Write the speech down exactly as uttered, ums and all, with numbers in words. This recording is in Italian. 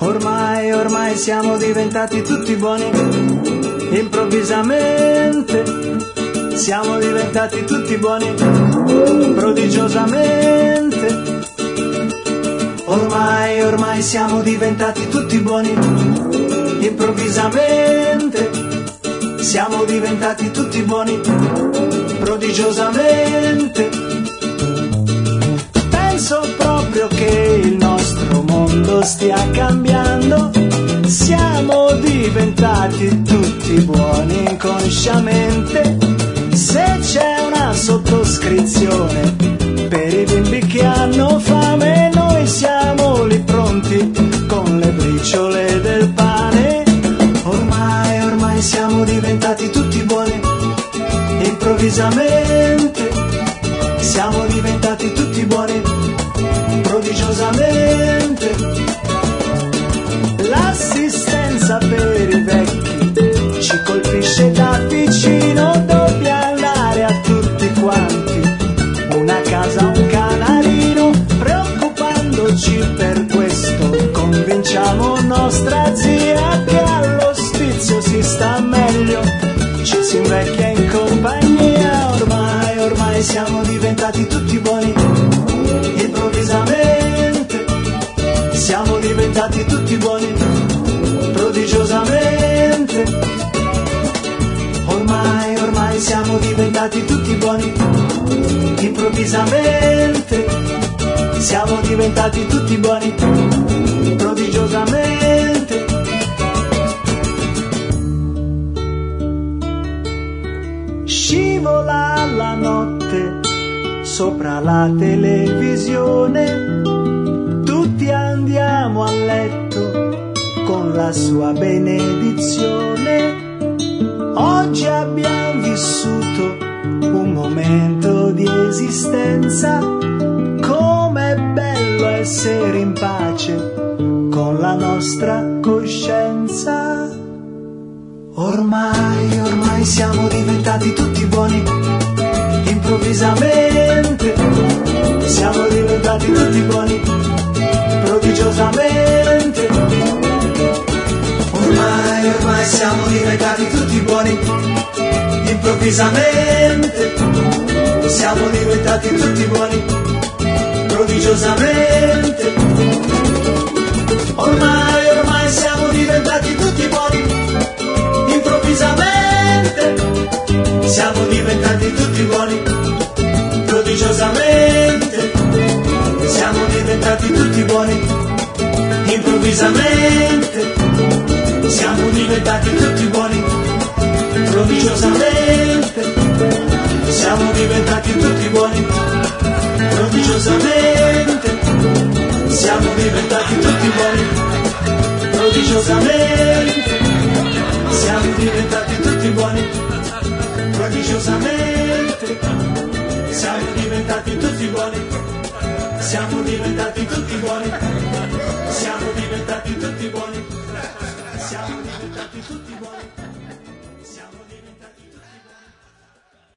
Ormai, ormai siamo diventati tutti buoni, improvvisamente siamo diventati tutti buoni, prodigiosamente. Ormai, ormai siamo diventati tutti buoni, improvvisamente siamo diventati tutti buoni, prodigiosamente. Penso proprio che il nostro mondo stia cambiando, siamo diventati tutti buoni inconsciamente. Se c'è una sottoscrizione per i bimbi che hanno fame, noi siamo lì pronti con le briciole del pane. Ormai, ormai siamo diventati tutti buoni, improvvisamente siamo diventati tutti buoni, prodigiosamente. L'assistenza per i vecchi ci colpisce da vicino, dobbiamo andare a tutti quanti una casa, un canarino. Preoccupandoci per questo convinciamo nostra zia che all'ospizio si sta meglio, ci si invecchia in compagnia. Ormai, ormai siamo diventati tutti buoni, improvvisamente siamo diventati tutti buoni, prodigiosamente. Ormai, ormai siamo diventati tutti buoni, improvvisamente siamo diventati tutti buoni, prodigiosamente. Scivola la notte sopra la televisione, tutti andiamo a letto con la sua benedizione. Oggi abbiamo vissuto un momento di esistenza, com'è bello essere in pace con la nostra coscienza. Ormai, ormai siamo diventati tutti buoni, improvvisamente siamo diventati tutti buoni, prodigiosamente. Ormai, ormai siamo diventati tutti buoni, improvvisamente siamo diventati tutti buoni, prodigiosamente. Ormai, ormai siamo diventati tutti buoni, improvvisamente siamo diventati tutti buoni, prodigiosamente. Siamo diventati tutti buoni, improvvisamente siamo diventati tutti buoni, prodigiosamente. Siamo diventati tutti buoni, prodigiosamente. Siamo diventati tutti buoni, prodigiosamente. Siamo diventati tutti buoni, prodigiosamente. Siamo diventati tutti buoni, siamo diventati tutti buoni, siamo diventati tutti buoni, siamo diventati tutti buoni.